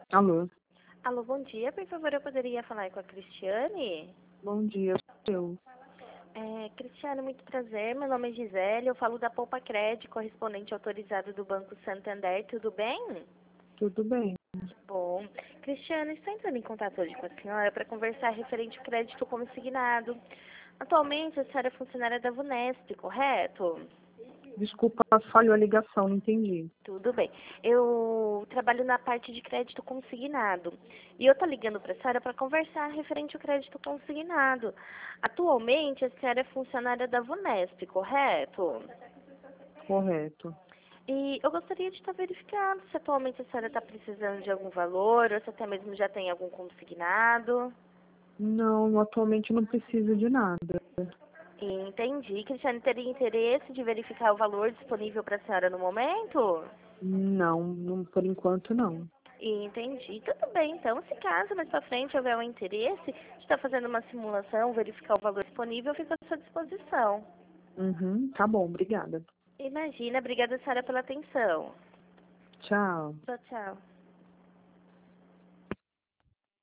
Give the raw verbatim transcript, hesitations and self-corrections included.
Alô, Alô, bom dia. Por favor, eu poderia falar com a Cristiane? bom dia, sou eu. É, Cristiane, muito prazer. Meu nome é Gisele. Eu falo da Poupa Cred, correspondente autorizado do Banco Santander. Tudo bem? Tudo bem? Bom. Cristiane, estou entrando em contato hoje com a senhora para conversar referente ao crédito consignado. Atualmente, a senhora é funcionária da VUNESP, correto? Desculpa, falhou a ligação, não entendi. Tudo bem. Eu trabalho na parte de crédito consignado. E eu tô ligando para a senhora para conversar referente ao crédito consignado. Atualmente, a senhora é funcionária da VUNESP, correto? Correto. E eu gostaria de estar verificando se atualmente a senhora está precisando de algum valor ou se até mesmo já tem algum consignado. Não, atualmente não preciso de nada. Entendi. Cristiane, teria interesse de verificar o valor disponível para a senhora no momento? Não, não, por enquanto não. Entendi. Tudo bem, então, se caso mais pra frente houver um interesse de estar fazendo uma simulação, verificar o valor disponível, eu fico à sua disposição. Uhum, tá bom, obrigada. Imagina, obrigada, Sara, pela atenção. Tchau. Tchau, tchau.